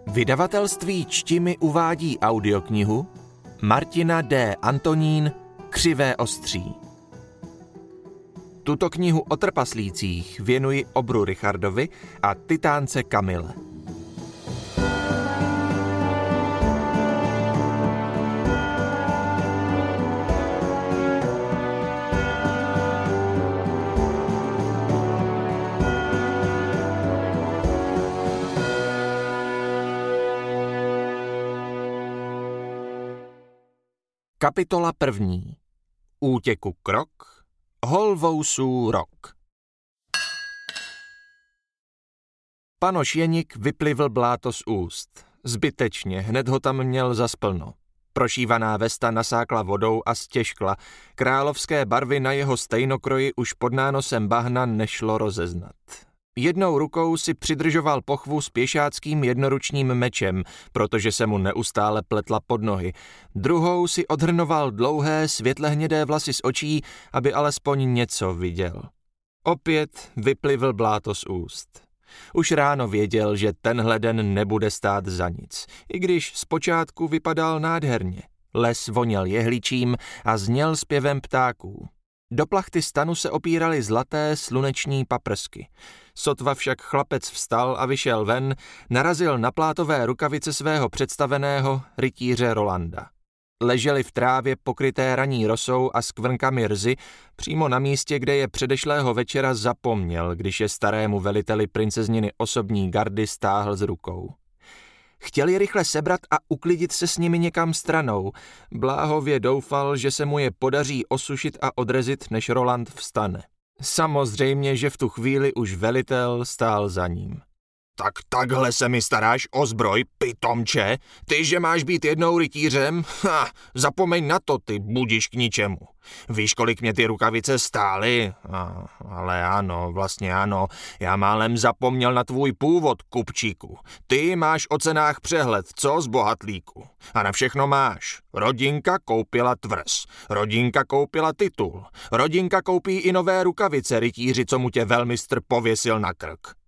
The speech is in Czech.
Vydavatelství Čtimi uvádí audioknihu Martina D. Antonín Křivé ostří. Tuto knihu o trpaslících věnuji Obru Richardovi a Titánce Kamile. Kapitola 1. Útěku krok, Holvousů rok. Panoš Jeník vyplivl bláto z úst. Zbytečně, hned ho tam měl zasplno. Prošívaná vesta nasákla vodou a stěžkla. Královské barvy na jeho stejnokroji už pod nánosem bahna nešlo rozeznat. Jednou rukou si přidržoval pochvu s pěšáckým jednoručním mečem, protože se mu neustále pletla pod nohy. Druhou si odhrnoval dlouhé světlehnědé vlasy z očí, aby alespoň něco viděl. Opět vyplivl bláto z úst. Už ráno věděl, že tenhle den nebude stát za nic, i když zpočátku vypadal nádherně. Les voněl jehličím a zněl zpěvem ptáků. Do plachty stanu se opíraly zlaté sluneční paprsky. Sotva však chlapec vstal a vyšel ven, narazil na plátové rukavice svého představeného rytíře Rolanda. Leželi v trávě pokryté raní rosou a skvrnkami rzy, přímo na místě, kde je předešlého večera zapomněl, když je starému veliteli princezniny osobní gardy stáhl z rukou. Chtěl je rychle sebrat a uklidit se s nimi někam stranou. Bláhově doufal, že se mu je podaří osušit a odrezit, než Roland vstane. Samozřejmě, že v tu chvíli už velitel stál za ním. Tak takhle se mi staráš o zbroj, pitomče? Ty, že máš být jednou rytířem? Zapomeň na to, ty budiš k ničemu. Víš, kolik mě ty rukavice stály? Ale ano, vlastně ano, já málem zapomněl na tvůj původ, kupčíku. Ty máš o cenách přehled, co z bohatlíku? A na všechno máš. Rodinka koupila tvrz, rodinka koupila titul, rodinka koupí i nové rukavice rytíři, co mu tě velmistr pověsil na krk.